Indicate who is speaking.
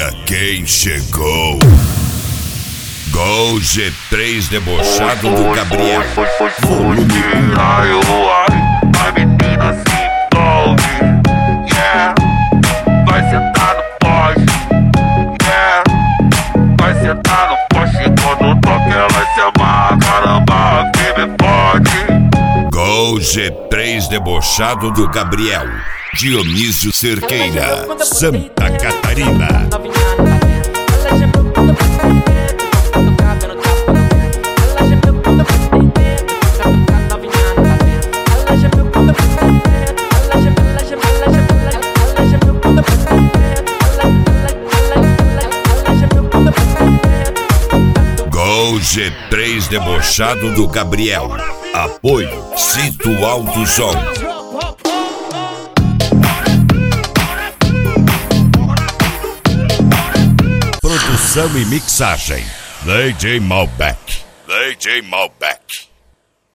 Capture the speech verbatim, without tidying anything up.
Speaker 1: Olha quem chegou. Gol G três debochado do Gabriel. Volume
Speaker 2: Ai, ai, a menina se envolve, yeah. Vai sentar no poste, yeah. Vai sentar no poste quando toca ela se amarra. Caramba, que me pode.
Speaker 1: Gol G três debochado do Gabriel. Dionísio Cerqueira, Santa Catarina. Gol G três debochado do Gabriel. Apoio Cito Alto Som. Produção e mixagem D J Malbec. D J Malbec.